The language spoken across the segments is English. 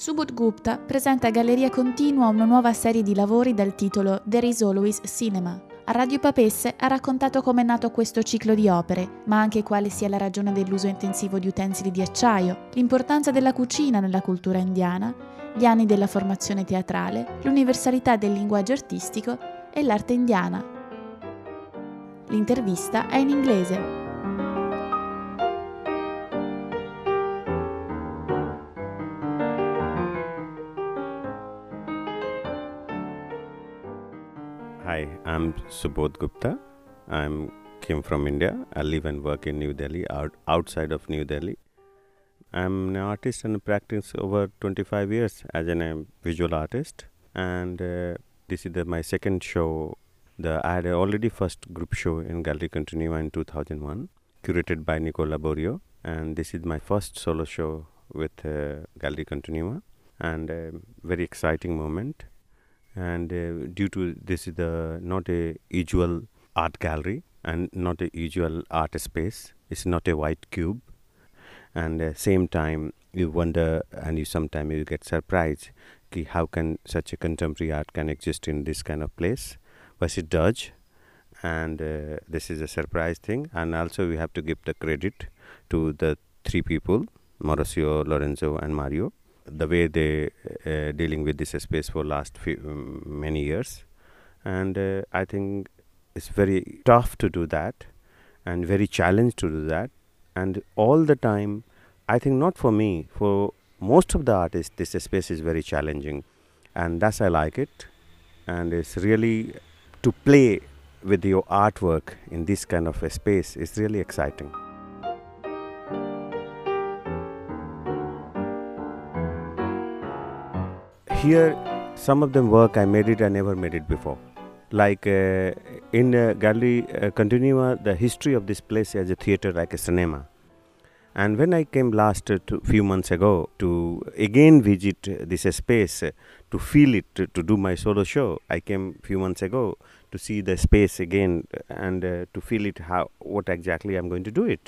Subodh Gupta presenta a Galleria Continua una nuova serie di lavori dal titolo There is Always Cinema. A Radio Papesse ha raccontato come è nato questo ciclo di opere, ma anche quale sia la ragione dell'uso intensivo di utensili di acciaio, l'importanza della cucina nella cultura indiana, gli anni della formazione teatrale, l'universalità del linguaggio artistico e l'arte indiana. L'intervista è in inglese. Hi, I'm Subodh Gupta. I came from India. I live and work in New Delhi, outside of New Delhi. I'm an artist and practice over 25 years as a visual artist. And this is my second show. I had already first group show in Gallery Continua in 2001, curated by Nicola Borio. And this is my first solo show with Gallery Continua, and a very exciting moment. And due to this is not a usual art gallery and not a usual art space. It's not a white cube, and same time you wonder and you sometimes you get surprised how can such a contemporary art can exist in this kind of place, but it does. And this is a surprise thing. And also we have to give the credit to the three people, Mauricio, Lorenzo and Mario, the way they dealing with this space for last many years. And I think it's very tough to do that and very challenged to do that. And all the time, I think not for me, for most of the artists, this space is very challenging. And that's I like it. And it's really to play with your artwork in this kind of a space is really exciting. Here, some of them work I made it, I never made it before. Like in Gallery Continua, the history of this place as a theater, like a cinema. And when I came last few months ago to again visit this space, to feel it, to do my solo show, I came few months ago to see the space again and to feel it, what exactly I'm going to do it.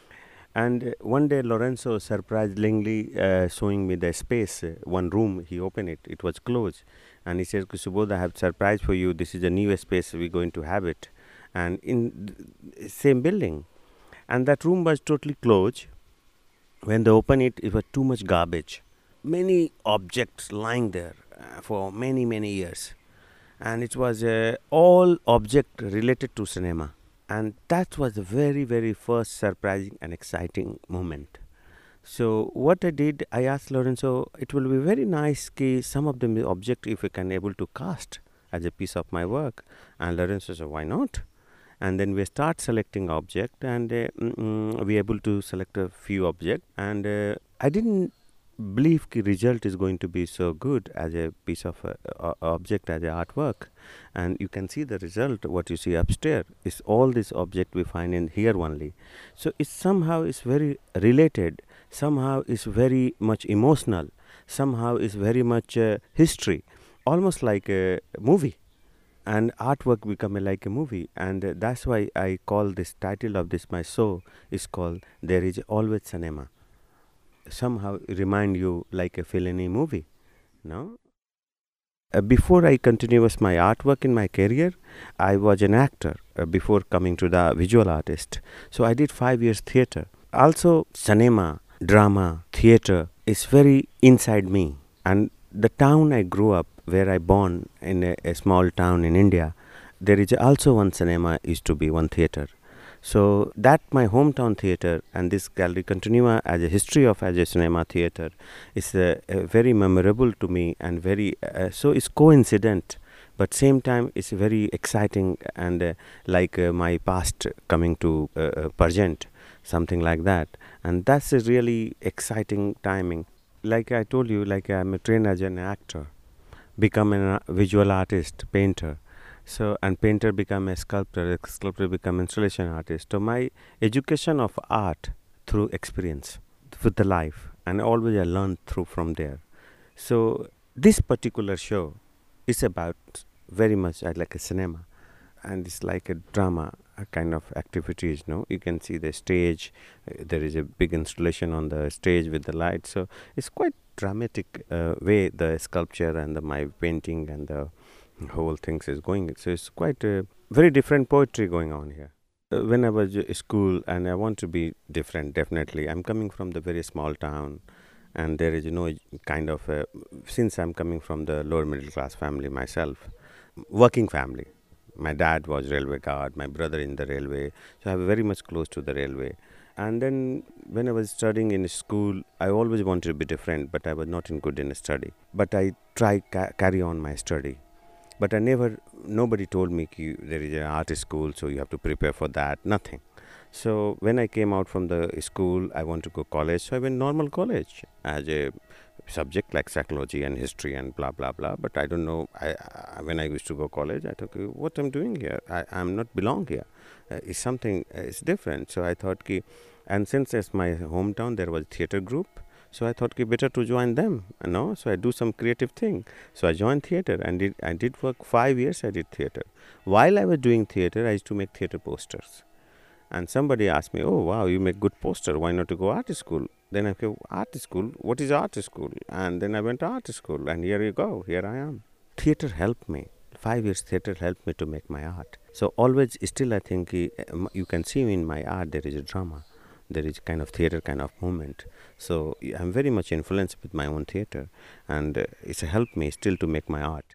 And one day Lorenzo surprisingly showing me the space, one room, he opened it, it was closed. And he said, Subodh, I have surprise for you, this is a new space, we're going to have it. And in the same building. And that room was totally closed. When they opened it, it was too much garbage. Many objects lying there for many, many years. And it was all object related to cinema. And that was the very, very first surprising and exciting moment. So what I did, I asked Lorenzo, it will be very nice some of the object if we can able to cast as a piece of my work. And Lorenzo said, why not? And then we start selecting object, and we able to select a few objects. And I didn't believe the result is going to be so good as a piece of object, as a artwork. And you can see the result, what you see upstairs is all this object we find in here only. So it somehow is very related, somehow is very much emotional, somehow is very much history, almost like a movie. And artwork become like a movie. And that's why I call this title of this my show is called There is Always Cinema. Somehow remind you like a Fellini movie, no? Before I continue with my artwork in my career, I was an actor before coming to the visual artist. So I did 5 years theater. Also, cinema, drama, theater is very inside me. And the town I grew up, where I born in a small town in India, there is also one cinema, used to be one theater. So that my hometown theater and this Gallery Continua as a history of as a cinema theater is very memorable to me, and very so it's coincident, but same time it's very exciting and like my past coming to present, something like that. And that's a really exciting timing. Like I told you, like I'm trained as an actor, become a visual artist, painter. So, and painter become a sculptor become installation artist. So my education of art through experience with the life, and always I learned through from there. So this particular show is about very much like a cinema, and it's like a drama, a kind of activities. No, you can see the stage. There is a big installation on the stage with the lights. So it's quite dramatic way the sculpture and my painting and the whole things is going. So it's quite a very different poetry going on here. When I was at school, and I want to be different, definitely. I'm coming from the very small town, and there is no kind of since I'm coming from the lower middle class family myself, working family. My dad was railway guard, my brother in the railway, so I was very much close to the railway. And then when I was studying in school, I always wanted to be different, but I was not in good in study. But I tried carry on my study. But nobody told me there is an art school, so you have to prepare for that, nothing. So when I came out from the school, I want to go college, so I went normal college as a subject like psychology and history and blah blah blah. But I don't know, when I used to go college, I thought, what I'm doing here, I'm not belong here. It's something, it's different. So I thought, and since it's my hometown, there was theater group. So I thought, better to join them, So I do some creative thing. So I joined theater and I did work 5 years. I did theater. While I was doing theater, I used to make theater posters. And somebody asked me, "Oh wow, you make good poster. Why not to go art school?" Then I go, art school. What is art school? And then I went to art school, and here you go. Here I am. Theater helped me. 5 years theater helped me to make my art. So always, still, I think you can see in my art there is a drama. There is kind of theater kind of movement. So I'm very much influenced with my own theater, and it's helped me still to make my art.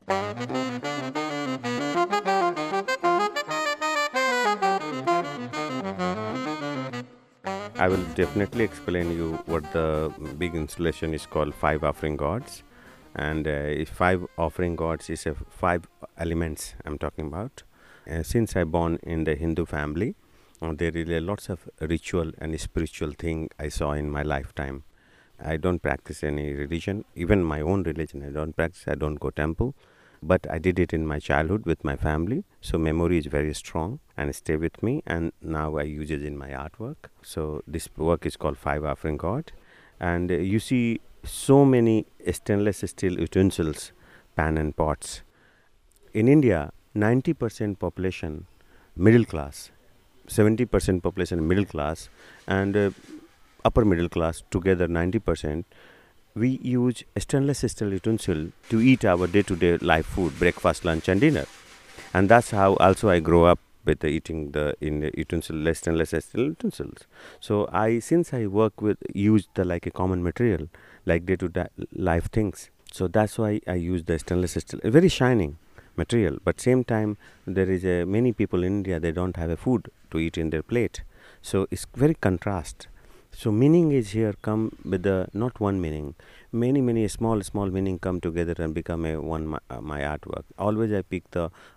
I will definitely explain you what the big installation is called Five Offering Gods. And five offering gods is 5 elements I'm talking about. Since I born in the Hindu family, there is lots of ritual and spiritual thing I saw in my lifetime. I don't practice any religion, even my own religion I don't practice. I don't go temple, but I did it in my childhood with my family. So memory is very strong and stay with me, and now I use it in my artwork. So this work is called Five Offering God, and you see so many stainless steel utensils, pan and pots. In India, 90% population middle class, 70% population middle class, and upper middle class together 90%. We use stainless steel utensil to eat our day-to-day life food, breakfast, lunch and dinner. And that's how also I grow up with eating in the stainless steel utensils. So since I work with, use the like a common material, like day-to-day life things. So that's why I use the stainless steel, a very shining material. But same time, there is many people in India, they don't have a food to eat in their plate. So it's very contrast. So meaning is here come with the not one meaning, many small meaning come together and become my artwork. Always I pick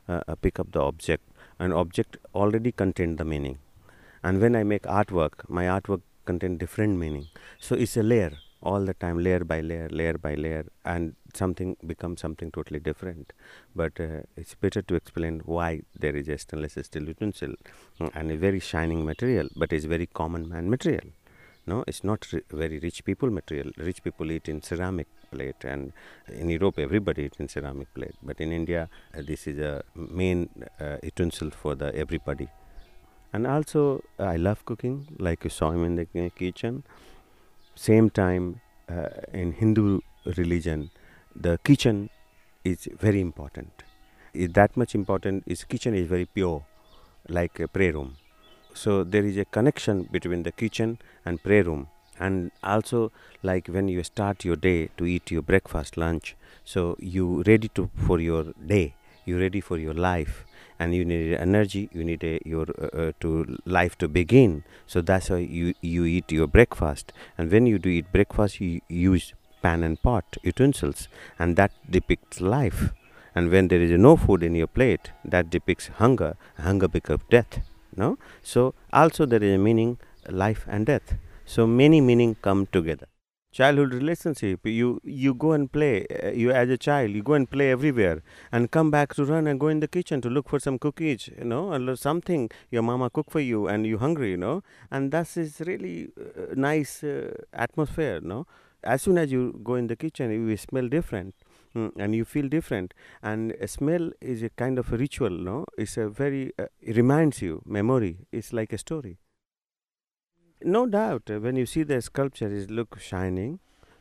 up the object, and object already contain the meaning. And when I make artwork, my artwork contain different meaning. So it's a layer all the time, layer by layer, and something becomes something totally different. But it's better to explain why there is a stainless steel utensil and a very shining material, but it's very common man material. No, it's not very rich people material. Rich people eat in ceramic plate, and in Europe everybody eats in ceramic plate. But in India, this is a main utensil for the everybody. And also, I love cooking, like you saw him in the kitchen. Same time, in Hindu religion, the kitchen is very important. It's that much important. Its kitchen is very pure, like a prayer room. So there is a connection between the kitchen and prayer room. And also, like when you start your day to eat your breakfast, lunch, so you ready for your day, you ready for your life, and you need energy, you need your to life to begin. So that's why you eat your breakfast. And when you do eat breakfast, you use pan and pot utensils, and that depicts life. And when there is no food in your plate, that depicts hunger. Hunger becomes death. No, so also there is a meaning, life and death. So many meaning come together. Childhood relationship, you go and play. You as a child, you go and play everywhere, and come back to run and go in the kitchen to look for some cookies, or something your mama cook for you, and you hungry, and that is really nice atmosphere, As soon as you go in the kitchen, you will smell different. And you feel different, and a smell is a kind of a ritual, no? It's a very it reminds you memory. It's like a story. No doubt, when you see the sculpture, it look shining,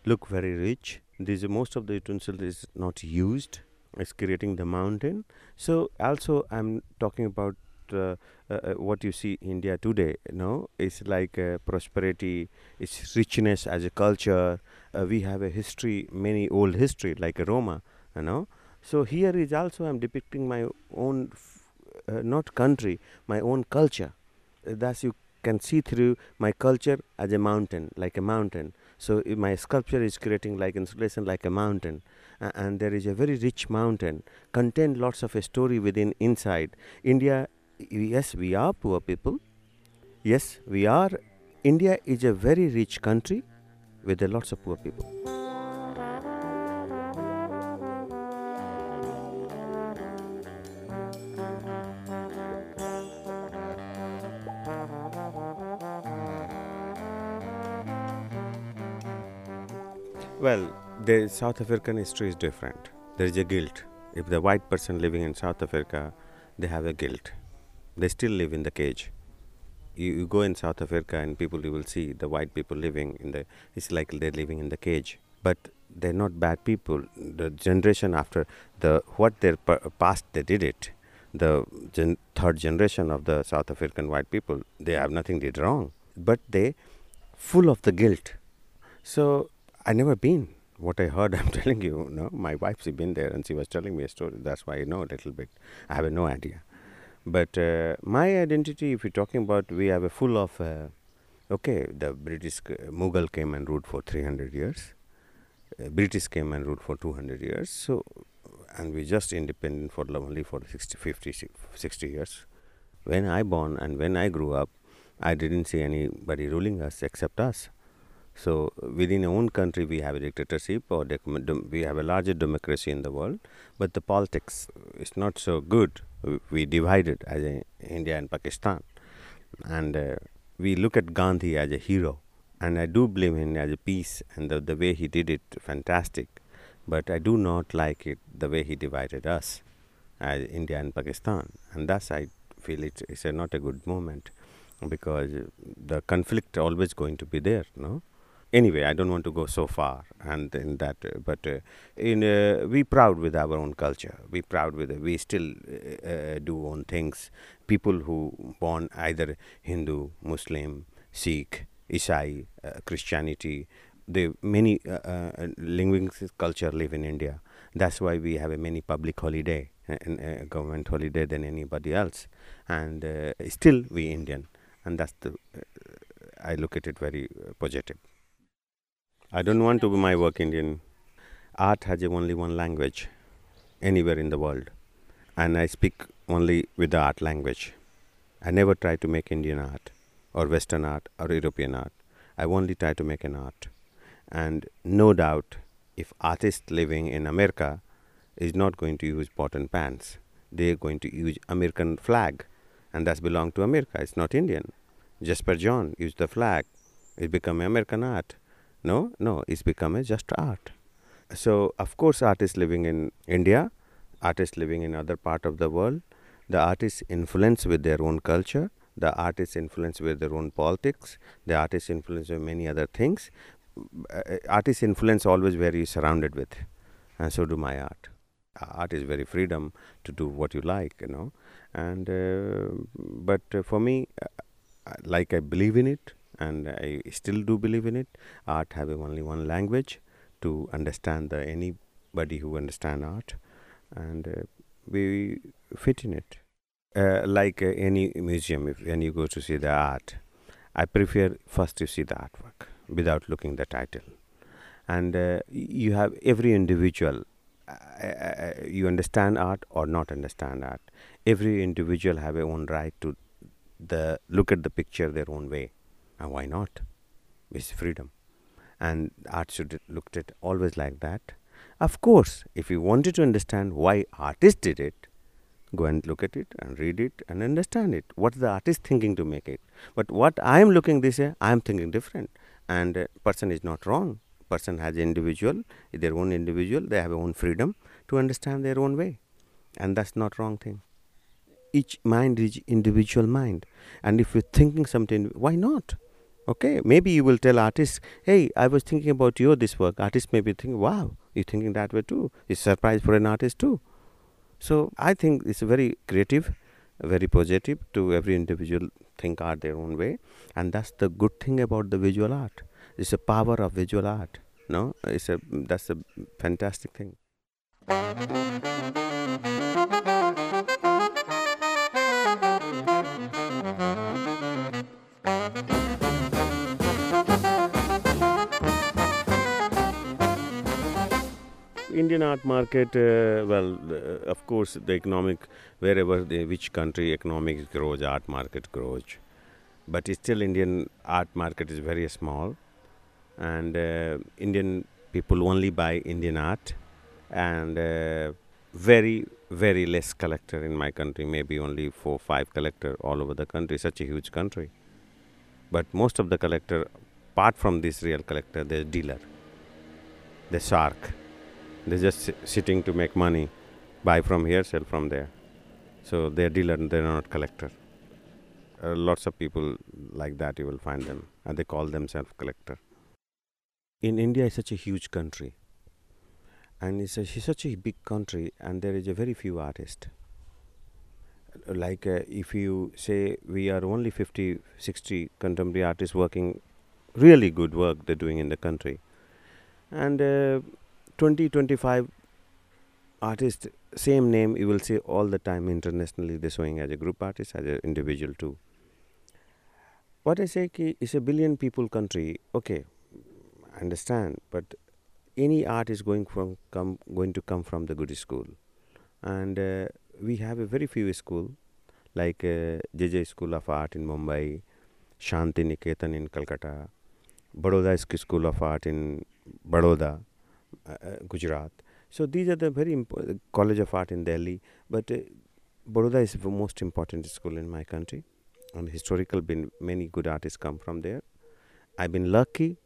look very rich. Most of the utensil is not used. It's creating the mountain. So also I'm talking about what you see India today. It's like prosperity, it's richness as a culture. We have a history, many old history like Roma. So here is also I'm depicting my own, not country, my own culture. Thus you can see through my culture as a mountain, like a mountain. So my sculpture is creating like installation like a mountain, and there is a very rich mountain, contain lots of a story within inside. India, yes, we are poor people. Yes, we are. India is a very rich country with a lots of poor people. Well, the South African history is different. There is a guilt. If the white person living in South Africa, they have a guilt. They still live in the cage. You go in South Africa and you will see the white people living in it's like they're living in the cage. But they're not bad people. The generation after what their past they did it. The third generation of the South African white people, they have nothing did wrong. But they full of the guilt. So I never been. What I heard, I'm telling you. My wife's been there and she was telling me a story. That's why I know a little bit. I have no idea. But my identity, if you're talking about, we have a full of, the British Mughal came and ruled for 300 years. British came and ruled for 200 years. So, and we just independent for only for 60 years. When I born and when I grew up, I didn't see anybody ruling us except us. So within our own country, we have a dictatorship, or we have a larger democracy in the world, but the politics is not so good. We divided as India and Pakistan, and we look at Gandhi as a hero, and I do believe him as a peace, and the way he did it, fantastic. But I do not like it the way he divided us as India and Pakistan, and thus I feel it's not a good moment, because the conflict always going to be there, Anyway, I don't want to go so far, and in that, but we proud with our own culture. We proud with it. We still do own things. People who born either Hindu, Muslim, Sikh, Isai, Christianity, the many linguistic culture live in India. That's why we have a many public holiday and government holiday than anybody else, and still we Indian, and that's I look at it very positive. I don't want to be my work Indian. Art has only one language anywhere in the world, and I speak only with the art language. I never try to make Indian art or Western art or European art. I only try to make an art. And no doubt, if artists living in America is not going to use pot and pans, they are going to use American flag, and that's belong to America. It's not Indian. Jasper John used the flag. It become American art. No, it's become just art. So, of course, artists living in India, artists living in other part of the world, the artists influenced with their own culture, the artists influenced with their own politics, the artists influenced with many other things. Artists influence always where you're surrounded with, and so do my art. Art is very freedom to do what you like, and but for me, like I believe in it, and I still do believe in it. Art have only one language to understand anybody who understand art, and we fit in it. Like any museum, when you go to see the art, I prefer first to see the artwork without looking the title. And you have every individual, you understand art or not understand art. Every individual have a own right to look at the picture their own way. And why not? It's freedom. And art should look at always like that. Of course, if you wanted to understand why artist did it, go and look at it and read it and understand it. What's the artist thinking to make it? But what I am looking this way, I am thinking different. And person is not wrong. Person has individual, their own individual. They have their own freedom to understand their own way. And that's not wrong thing. Each mind is individual mind. And if you're thinking something, why not? Okay, maybe you will tell artists, hey, I was thinking about this work. Artists may be thinking, wow, you're thinking that way too. It's a surprise for an artist too. So I think it's very creative, very positive to every individual think art their own way. And that's the good thing about the visual art. It's the power of visual art. No, that's a fantastic thing. Indian art market, of course, the economic, which country economics grows, art market grows. But still, Indian art market is very small, and Indian people only buy Indian art, and very, very less collector in my country, maybe only 4-5 collector all over the country, such a huge country. But most of the collector, apart from this real collector, there's dealer, the shark. They're just sitting to make money, buy from here, sell from there. So they're dealer, they're not collector. Lots of people like that you will find them, and they call themselves collector. In India, is such a huge country, and it's such a big country, and there is a very few artists. Like if you say we are only 50, 60 contemporary artists working really good work they're doing in the country, and 20, 25 artists, same name you will see all the time internationally. They're showing as a group artist, as an individual too. What I say is a billion people country. Okay, I understand, but any art is going to come from the good school, and we have a very few school like JJ School of Art in Mumbai, Shanti Niketan in Calcutta, Baroda School of Art in Baroda, Gujarat. So these are the very important College of Art in Delhi. But Baroda is the most important school in my country, and historical been many good artists come from there. I've been lucky.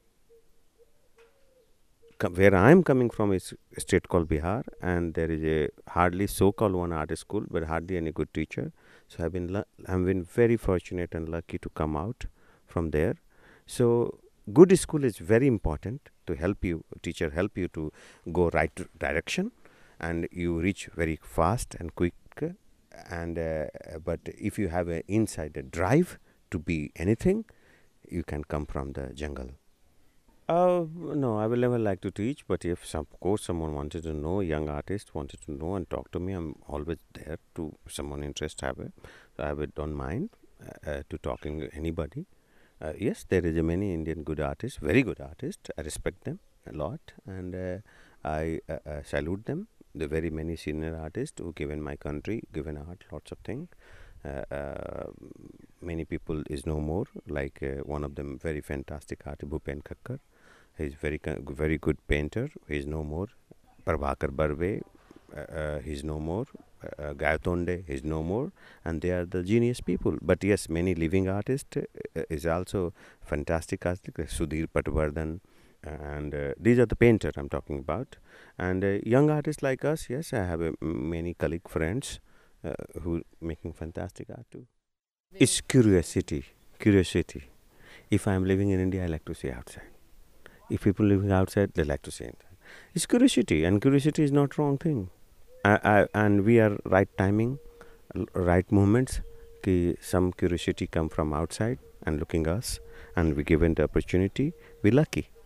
Where I am coming from is a state called Bihar, and there is a hardly so-called one art school, but hardly any good teacher. So I've been very fortunate and lucky to come out from there. So good school is very important to help you, teacher help you to go right direction, and you reach very fast and quick. And but if you have an inside a drive to be anything, you can come from the jungle. No, I will never like to teach, but if of course someone wanted to know, young artist wanted to know and talk to me, I'm always there to someone interest have it. So I don't mind to talking to anybody. Yes, there is a many Indian good artists, very good artists. I respect them a lot, and I salute them. The very many senior artists who given my country, given art, lots of things. Many people is no more. Like one of them, very fantastic artist, Bhupen Khakkar. He's very good painter. He's no more. Prabhakar Barve, he's no more. Gayatonde, he's no more. And they are the genius people. But yes, many living artists is also fantastic artists. Sudhir Patwardhan, and these are the painter I'm talking about. And young artists like us, yes, I have many colleague friends who making fantastic art too. It's curiosity. If I'm living in India, I like to see outside. If people living outside, they like to see inside. It's curiosity, and curiosity is not wrong thing. And we are right timing, right moments. Some curiosity come from outside and looking us, and we given the opportunity. We lucky.